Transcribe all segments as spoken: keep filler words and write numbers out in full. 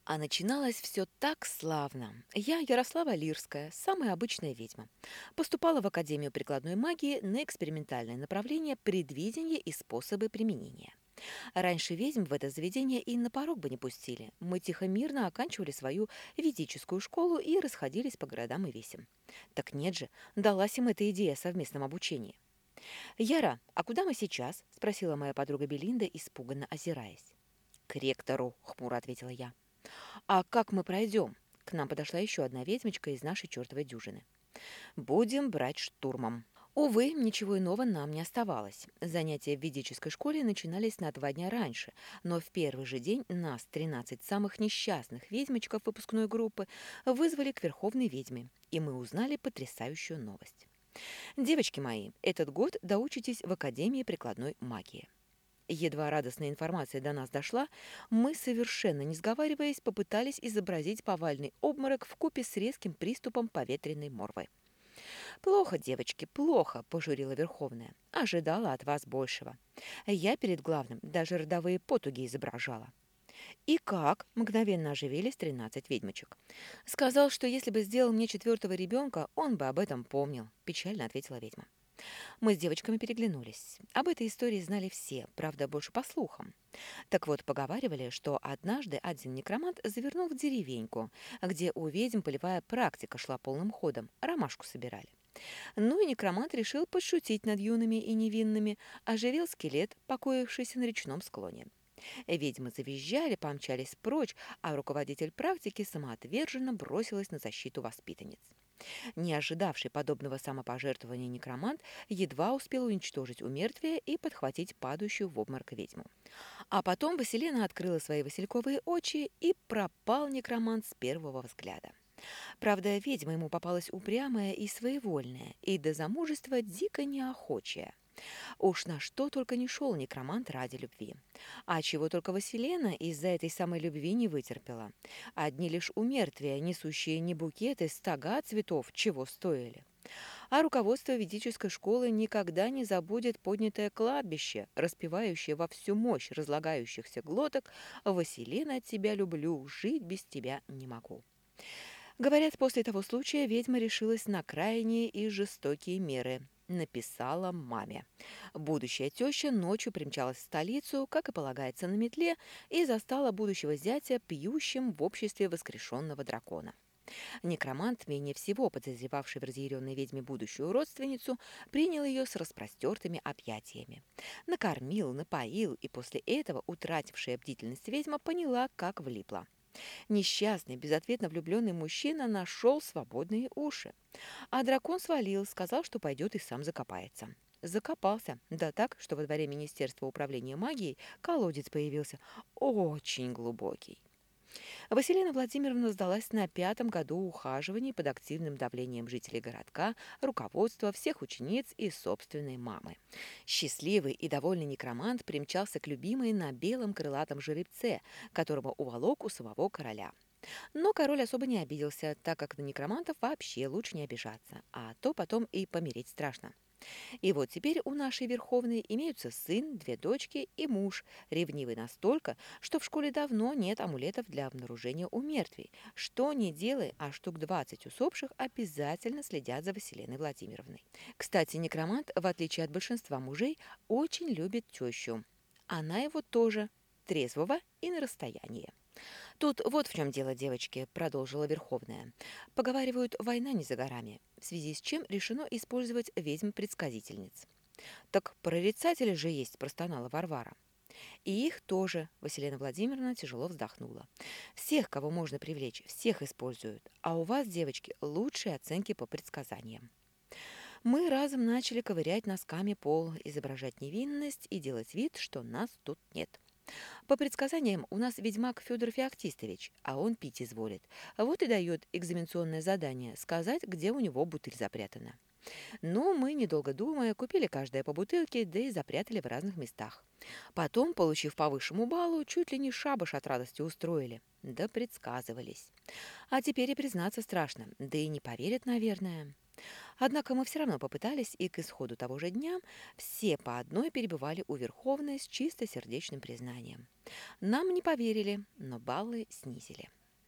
А начиналось все так славно. Я, Ярослава Лирская, самая обычная ведьма. Поступала в Академию прикладной магии на экспериментальное направление предвидение и способы применения. Раньше ведьм в это заведение и на порог бы не пустили. Мы тихо-мирно оканчивали свою ведическую школу и расходились по городам и весям. Так нет же, далась им эта идея о совместном обучении. «Яра, а куда мы сейчас?» – спросила моя подруга Белинда, испуганно озираясь. «К ректору», – хмуро ответила я. «А как мы пройдем?» К нам подошла еще одна ведьмочка из нашей чертовой дюжины. «Будем брать штурмом». Увы, ничего иного нам не оставалось. Занятия в ведической школе начинались на два дня раньше, но в первый же день нас, тринадцать самых несчастных ведьмочков выпускной группы, вызвали к верховной ведьме, и мы узнали потрясающую новость. «Девочки мои, этот год доучитесь в Академии прикладной магии». Едва радостная информация до нас дошла, мы, совершенно не сговариваясь, попытались изобразить повальный обморок вкупе с резким приступом поветренной морвы. «Плохо, девочки, плохо», – пожурила Верховная. «Ожидала от вас большего. Я перед главным даже родовые потуги изображала». «И как?» – мгновенно оживились тринадцать ведьмочек. «Сказал, что если бы сделал мне четвертого ребенка, он бы об этом помнил», – печально ответила ведьма. Мы с девочками переглянулись. Об этой истории знали все, правда, больше по слухам. Так вот, поговаривали, что однажды один некромант завернул в деревеньку, где у ведьм полевая практика шла полным ходом, ромашку собирали. Ну и некромант решил подшутить над юными и невинными, оживил скелет, покоившийся на речном склоне. Ведьмы завизжали, помчались прочь, а руководитель практики самоотверженно бросилась на защиту воспитанниц. Не ожидавший подобного самопожертвования некромант едва успел уничтожить умертвие и подхватить падающую в обморок ведьму. А потом Василена открыла свои васильковые очи, и пропал некромант с первого взгляда. Правда, ведьма ему попалась упрямая и своевольная, и до замужества дико неохочая. Уж на что только не шел некромант ради любви. А чего только Василена из-за этой самой любви не вытерпела. Одни лишь умертвия, несущие не букеты, стога цветов, чего стоили. А руководство ведической школы никогда не забудет поднятое кладбище, распевающее во всю мощь разлагающихся глоток «Василена, тебя люблю, жить без тебя не могу». Говорят, после того случая ведьма решилась на крайние и жестокие меры. Написала маме. Будущая теща ночью примчалась в столицу, как и полагается на метле, и застала будущего зятя пьющим в обществе воскрешенного дракона. Некромант, менее всего подозревавший в разъяренной ведьме будущую родственницу, принял ее с распростертыми объятиями. Накормил, напоил, и после этого утратившая бдительность ведьма поняла, как влипла. Несчастный, безответно влюбленный мужчина нашел свободные уши. А дракон свалил, сказал, что пойдет и сам закопается. Закопался. Да так, что во дворе Министерства управления магией колодец появился. Очень глубокий. Василина Владимировна сдалась на пятом году ухаживаний под активным давлением жителей городка, руководства, всех учениц и собственной мамы. Счастливый и довольный некромант примчался к любимой на белом крылатом жеребце, которого уволок у самого короля. Но король особо не обиделся, так как на некромантов вообще лучше не обижаться, а то потом и помереть страшно. И вот теперь у нашей Верховной имеются сын, две дочки и муж, ревнивый настолько, что в школе давно нет амулетов для обнаружения у мертвей. Что не делай, а штук двадцать усопших обязательно следят за Василиной Владимировной. Кстати, некромант, в отличие от большинства мужей, очень любит тещу. Она его тоже, трезвого и на расстоянии. «Тут вот в чем дело, девочки», — продолжила Верховная. «Поговаривают, война не за горами, в связи с чем решено использовать ведьм-предсказительниц». «Так прорицатели же есть», — простонала Варвара. «И их тоже», — Василина Владимировна тяжело вздохнула. «Всех, кого можно привлечь, всех используют. А у вас, девочки, лучшие оценки по предсказаниям». Мы разом начали ковырять носками пол, изображать невинность и делать вид, что нас тут нет. По предсказаниям, у нас ведьмак Федор Феоктистович, а он пить изволит. Вот и дает экзаменационное задание сказать, где у него бутыль запрятана. Но мы, недолго думая, купили каждое по бутылке, да и запрятали в разных местах. Потом, получив по высшему баллу, чуть ли не шабаш от радости устроили. Да предсказывались. А теперь и признаться страшно, да и не поверят, наверное. Однако мы все равно попытались, и к исходу того же дня все по одной перебывали у Верховной с чистосердечным признанием. Нам не поверили, но баллы снизили.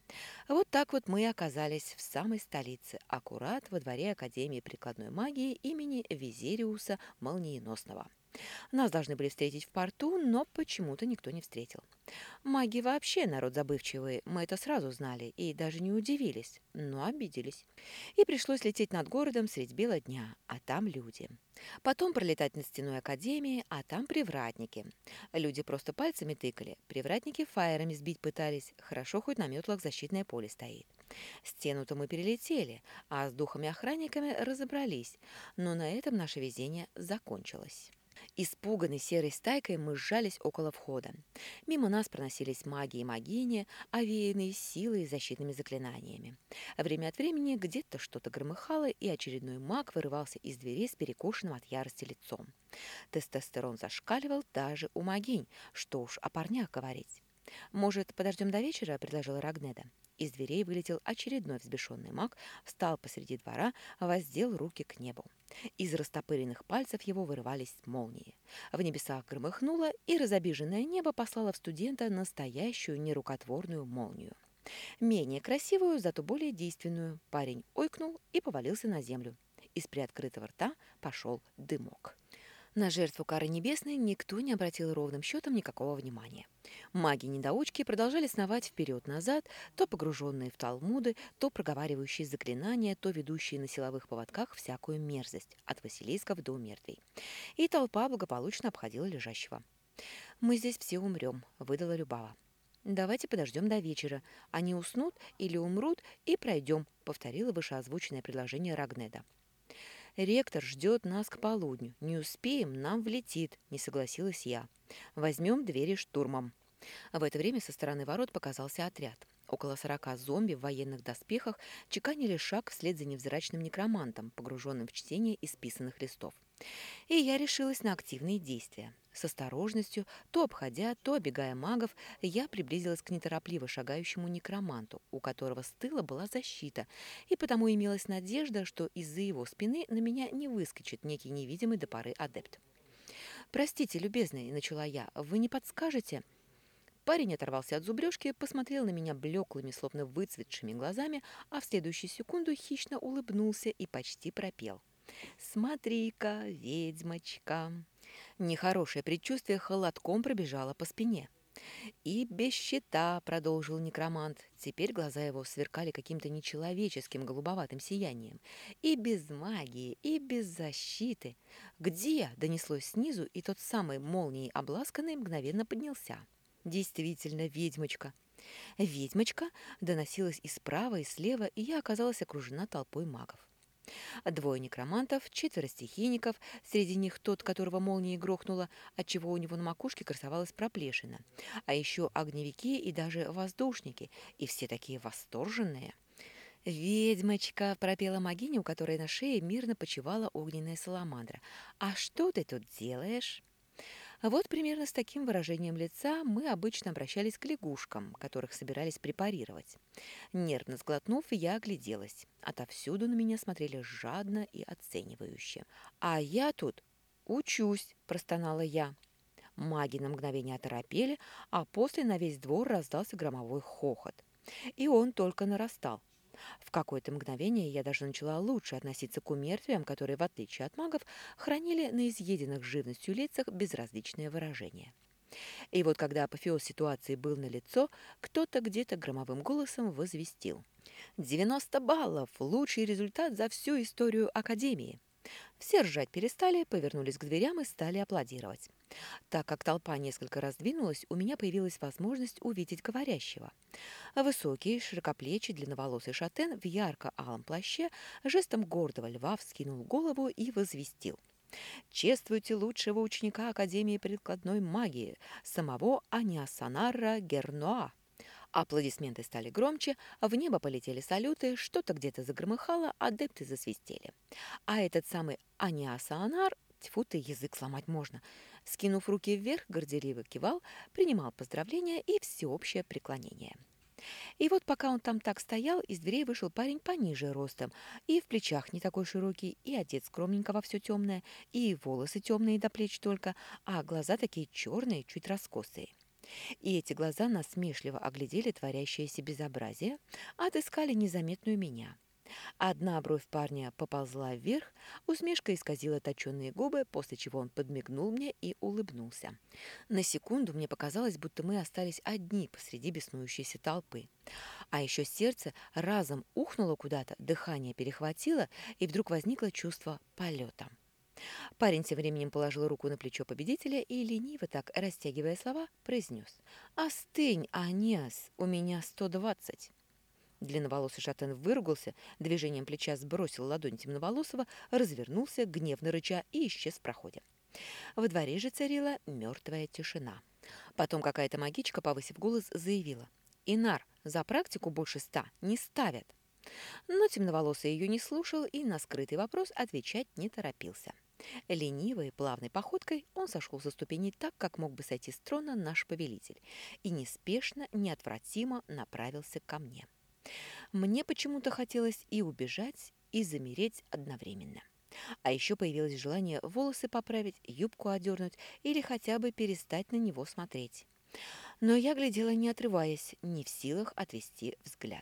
Вот так вот мы и оказались в самой столице, аккурат во дворе Академии прикладной магии имени Визериуса Молниеносного. Нас должны были встретить в порту, но почему-то никто не встретил. Маги вообще народ забывчивый, мы это сразу знали и даже не удивились, но обиделись. И пришлось лететь над городом средь бела дня, а там люди. Потом пролетать над стеной Академии, а там привратники. Люди просто пальцами тыкали, привратники фаерами сбить пытались, хорошо хоть на метлах защитное поле стоит. Стену-то мы перелетели, а с духами-охранниками разобрались, но на этом наше везение закончилось. Испуганной серой стайкой мы сжались около входа. Мимо нас проносились маги и магини, овеянные силой и защитными заклинаниями. Время от времени где-то что-то громыхало, и очередной маг вырывался из дверей с перекошенным от ярости лицом. Тестостерон зашкаливал даже у магинь, что уж о парнях говорить. «Может, подождем до вечера?» — предложила Рагнеда. Из дверей вылетел очередной взбешенный маг, встал посреди двора, воздел руки к небу. Из растопыренных пальцев его вырывались молнии. В небесах громыхнуло, и разобиженное небо послало в студента настоящую нерукотворную молнию. Менее красивую, зато более действенную. Парень ойкнул и повалился на землю. Из приоткрытого рта пошел дымок. На жертву кары небесной никто не обратил ровным счетом никакого внимания. Маги-недоучки продолжали сновать вперед-назад, то погруженные в талмуды, то проговаривающие заклинания, то ведущие на силовых поводках всякую мерзость, от василисков до мертвей. И толпа благополучно обходила лежащего. «Мы здесь все умрем», — выдала Любава. «Давайте подождем до вечера. Они уснут или умрут, и пройдем», — повторила вышеозвученное предложение Рагнеда. «Ректор ждет нас к полудню. Не успеем, нам влетит», — не согласилась я. «Возьмем двери штурмом». В это время со стороны ворот показался отряд. Около сорока зомби в военных доспехах чеканили шаг вслед за невзрачным некромантом, погруженным в чтение исписанных листов. И я решилась на активные действия. С осторожностью, то обходя, то обегая магов, я приблизилась к неторопливо шагающему некроманту, у которого с тыла была защита, и потому имелась надежда, что из-за его спины на меня не выскочит некий невидимый до поры адепт. «Простите, любезный», — начала я, — «вы не подскажете?» Парень оторвался от зубрежки, посмотрел на меня блеклыми, словно выцветшими глазами, а в следующую секунду хищно улыбнулся и почти пропел. «Смотри-ка, ведьмочка!» Нехорошее предчувствие холодком пробежало по спине. «И без щита», — продолжил некромант. Теперь глаза его сверкали каким-то нечеловеческим голубоватым сиянием. «И без магии, и без защиты». «Где?» — донеслось снизу, и тот самый молнией обласканный мгновенно поднялся. «Действительно, ведьмочка». «Ведьмочка» доносилась и справа, и слева, и я оказалась окружена толпой магов. Двое некромантов, четверо стихийников, среди них тот, которого молнией грохнуло, отчего у него на макушке красовалась проплешина, а еще огневики и даже воздушники, и все такие восторженные. «Ведьмочка!» — пропела магиня, у которой на шее мирно почивала огненная саламандра. «А что ты тут делаешь?» Вот примерно с таким выражением лица мы обычно обращались к лягушкам, которых собирались препарировать. Нервно сглотнув, я огляделась. Отовсюду на меня смотрели жадно и оценивающе. «А я тут учусь», – простонала я. Маги на мгновение оторопели, а после на весь двор раздался громовой хохот. И он только нарастал. В какое-то мгновение я даже начала лучше относиться к умертвиям, которые, в отличие от магов, хранили на изъеденных живностью лицах безразличное выражение. И вот когда апофеоз ситуации был налицо, кто-то где-то громовым голосом возвестил: девяносто баллов! Лучший результат за всю историю Академии!» Все ржать перестали, повернулись к дверям и стали аплодировать. Так как толпа несколько раздвинулась, у меня появилась возможность увидеть говорящего. Высокий, широкоплечий, длинноволосый шатен в ярко-алом плаще жестом гордого льва вскинул голову и возвестил: «Чествуйте лучшего ученика Академии прикладной магии, самого Аниасанара Герноа». Аплодисменты стали громче, в небо полетели салюты, что-то где-то загромыхало, адепты засвистели. А этот самый Аниасанар, тьфу ты, язык сломать можно, скинув руки вверх, горделиво кивал, принимал поздравления и всеобщее преклонение. И вот пока он там так стоял, из дверей вышел парень пониже ростом, и в плечах не такой широкий, и одет скромненько во все темное, и волосы темные до плеч только, а глаза такие черные, чуть раскосые. И эти глаза насмешливо оглядели творящееся безобразие, отыскали незаметную меня. Одна бровь парня поползла вверх, усмешка исказила точенные губы, после чего он подмигнул мне и улыбнулся. На секунду мне показалось, будто мы остались одни посреди беснующейся толпы. А еще сердце разом ухнуло куда-то, дыхание перехватило, и вдруг возникло чувство полета. Парень тем временем положил руку на плечо победителя и, лениво так растягивая слова, произнес: «Остынь, Аниас, у меня сто двадцать». Длинноволосый шатен выругался, движением плеча сбросил ладонь темноволосого, развернулся, гневно рыча, и исчез в проходе. Во дворе же царила мертвая тишина. Потом какая-то магичка, повысив голос, заявила: «Инар, за практику больше ста не ставят». Но темноволосый ее не слушал и на скрытый вопрос отвечать не торопился. Ленивой, плавной походкой он сошел со ступеней так, как мог бы сойти с трона наш повелитель, и неспешно, неотвратимо направился ко мне. Мне почему-то хотелось и убежать, и замереть одновременно. А еще появилось желание волосы поправить, юбку одернуть или хотя бы перестать на него смотреть. Но я глядела, не отрываясь, не в силах отвести взгляд.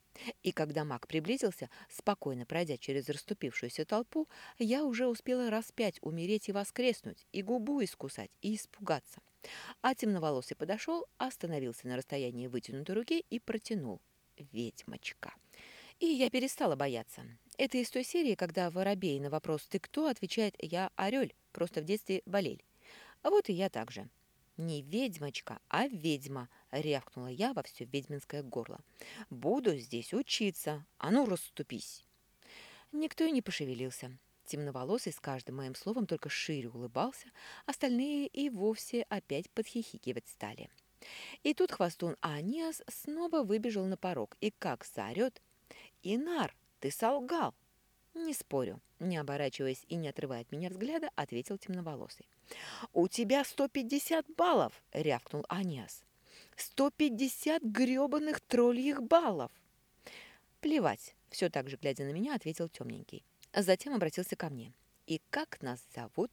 И когда маг приблизился, спокойно пройдя через расступившуюся толпу, я уже успела раз пять умереть и воскреснуть, и губу искусать, и испугаться. А темноволосый подошел, остановился на расстоянии вытянутой руки и протянул: «Ведьмочка». И я перестала бояться. Это из той серии, когда воробей на вопрос «ты кто?» отвечает: «Я орель, просто в детстве болель». А вот и я так же. «Не ведьмочка, а ведьма», — рявкнула я во все ведьминское горло. «Буду здесь учиться. А ну, расступись!» Никто и не пошевелился. Темноволосый с каждым моим словом только шире улыбался, остальные и вовсе опять подхихикивать стали. И тут хвостун Аниас снова выбежал на порог и как заорет: «Инар, ты солгал!» «Не спорю», — не оборачиваясь и не отрывая от меня взгляда, ответил темноволосый. «У тебя сто пятьдесят баллов!» — рявкнул Аниас. «Сто пятьдесят грёбаных тролльих баллов!» «Плевать», — все так же глядя на меня, ответил темненький. Затем обратился ко мне. «И как нас зовут?»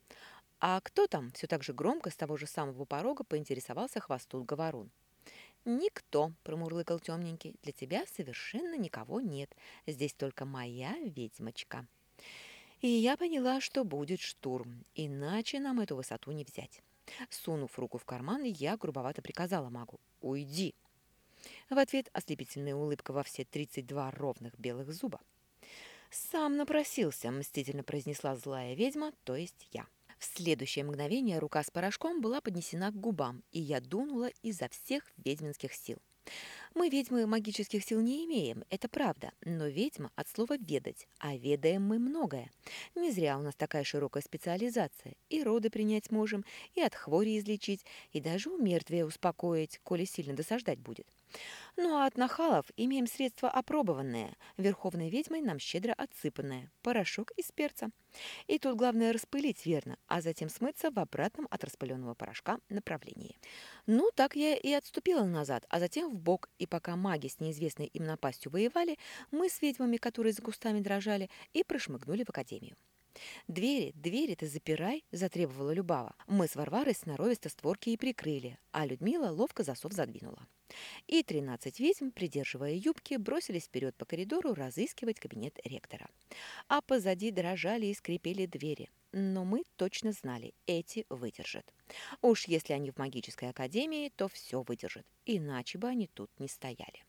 «А кто там?» — все так же громко с того же самого порога поинтересовался хвостун Говорун. «Никто», — промурлыкал темненький, — «для тебя совершенно никого нет. Здесь только моя ведьмочка». И я поняла, что будет штурм, иначе нам эту высоту не взять. Сунув руку в карман, я грубовато приказала магу: «Уйди!» В ответ ослепительная улыбка во все тридцать два ровных белых зуба. «Сам напросился», — мстительно произнесла злая ведьма, то есть я. В следующее мгновение рука с порошком была поднесена к губам, и я дунула изо всех ведьминских сил. Мы, ведьмы, магических сил не имеем, это правда, но ведьма от слова «ведать», а ведаем мы многое. Не зря у нас такая широкая специализация. И роды принять можем, и от хвори излечить, и даже у мертвия успокоить, коли сильно досаждать будет. Ну а от нахалов имеем средства опробованные, верховной ведьмой нам щедро отсыпанное, порошок из перца. И тут главное распылить верно, а затем смыться в обратном от распыленного порошка направлении. Ну, так я и отступила назад, а затем в бок, и пока маги с неизвестной им напастью воевали, мы с ведьмами, которые за кустами дрожали, и прошмыгнули в академию. «Двери, двери ты запирай», — затребовала Любава. Мы с Варварой сноровисто створки и прикрыли, а Людмила ловко засов задвинула. И тринадцать ведьм, придерживая юбки, бросились вперед по коридору разыскивать кабинет ректора. А позади дрожали и скрипели двери. Но мы точно знали, эти выдержат. Уж если они в магической академии, то все выдержат, иначе бы они тут не стояли.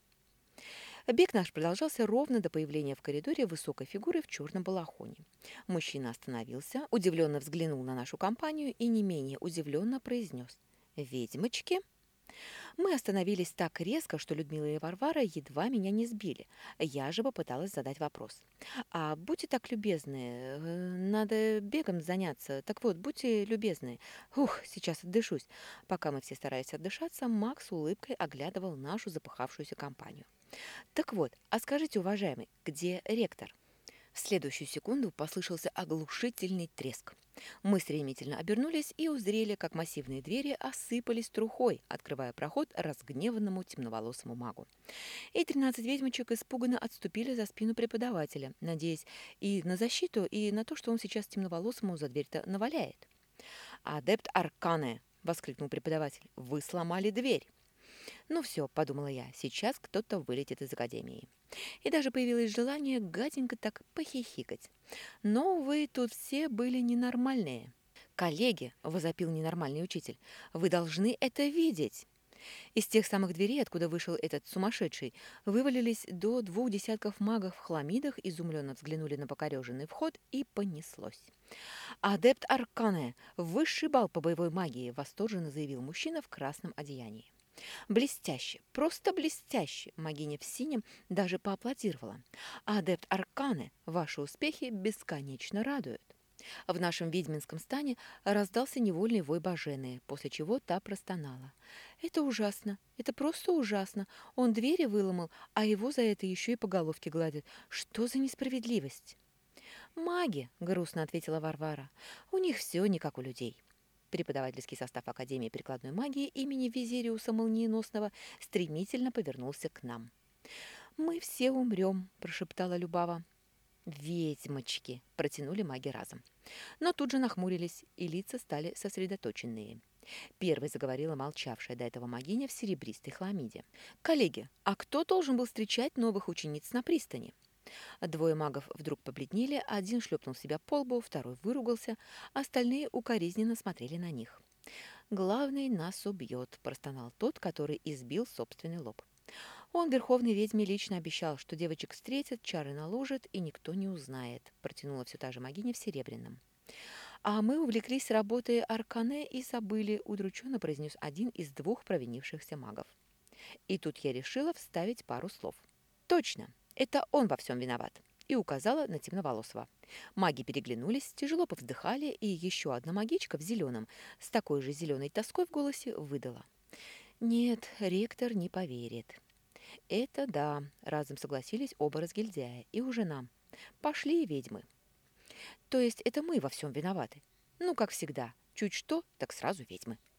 Бег наш продолжался ровно до появления в коридоре высокой фигуры в черном балахоне. Мужчина остановился, удивленно взглянул на нашу компанию и не менее удивленно произнес: «Ведьмочки?» Мы остановились так резко, что Людмила и Варвара едва меня не сбили. Я же попыталась задать вопрос. «А будьте так любезны, э, надо бегом заняться. Так вот, будьте любезны. Ух, сейчас отдышусь». Пока мы все старались отдышаться, Макс с улыбкой оглядывал нашу запыхавшуюся компанию. «Так вот, а скажите, уважаемый, где ректор?» В следующую секунду послышался оглушительный треск. Мы стремительно обернулись и узрели, как массивные двери осыпались трухой, открывая проход разгневанному темноволосому магу. И тринадцать ведьмочек испуганно отступили за спину преподавателя, надеясь и на защиту, и на то, что он сейчас темноволосому за дверь-то наваляет. «Адепт Арканы!» — воскликнул преподаватель. «Вы сломали дверь!» «Ну все», — подумала я, — «сейчас кто-то вылетит из академии». И даже появилось желание гаденько так похихикать. Но, увы, тут все были ненормальные. «Коллеги!» — возопил ненормальный учитель. «Вы должны это видеть!» Из тех самых дверей, откуда вышел этот сумасшедший, вывалились до двух десятков магов в хламидах, изумленно взглянули на покореженный вход и понеслось. «Адепт Аркане! Высший балл по боевой магии!» — восторженно заявил мужчина в красном одеянии. «Блестяще! Просто блестяще!» — магиня в синем даже поаплодировала. «Адепт Аркане! Ваши успехи бесконечно радуют!» В нашем ведьминском стане раздался невольный вой Бажены, после чего та простонала. «Это ужасно! Это просто ужасно! Он двери выломал, а его за это еще и по головке гладят. Что за несправедливость?» «Маги!» — грустно ответила Варвара. «У них все не как у людей». Преподавательский состав Академии прикладной магии имени Визириуса Молниеносного стремительно повернулся к нам. «Мы все умрем», — прошептала Любава. «Ведьмочки!» — протянули маги разом. Но тут же нахмурились, и лица стали сосредоточенные. Первой заговорила молчавшая до этого магиня в серебристой хламиде. «Коллеги, а кто должен был встречать новых учениц на пристани?» Двое магов вдруг побледнели, один шлепнул себя по лбу, второй выругался, остальные укоризненно смотрели на них. «Главный нас убьет», — простонал тот, который избил собственный лоб. «Он, верховной ведьме, лично обещал, что девочек встретят, чары наложат, и никто не узнает», — протянула все та же магиня в серебряном. «А мы увлеклись работой Аркане и забыли», — удрученно произнес один из двух провинившихся магов. И тут я решила вставить пару слов. «Точно, это он во всем виноват», — и указала на темноволосого. Маги переглянулись, тяжело повздыхали, и еще одна магичка в зеленом, с такой же зеленой тоской в голосе, выдала. «Нет, ректор не поверит». «Это да», — разом согласились оба разгильдяя, и уже нам. «Пошли, ведьмы». «То есть это мы во всем виноваты?» «Ну, как всегда, чуть что, так сразу ведьмы».